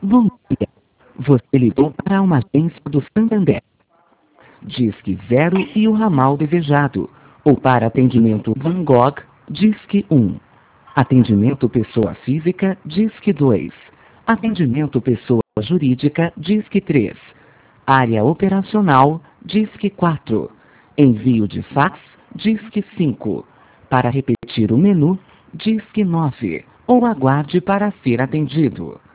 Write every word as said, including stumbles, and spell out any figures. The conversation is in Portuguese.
Bom dia. Você ligou para uma agência do Santander. Disque zero e o ramal desejado. Ou para atendimento Van Gogh, Disque um. Atendimento pessoa física, Disque dois. Atendimento pessoa jurídica, Disque três. Área operacional, Disque quatro. Envio de fax, Disque cinco. Para repetir o menu, Disque nove. Ou aguarde para ser atendido.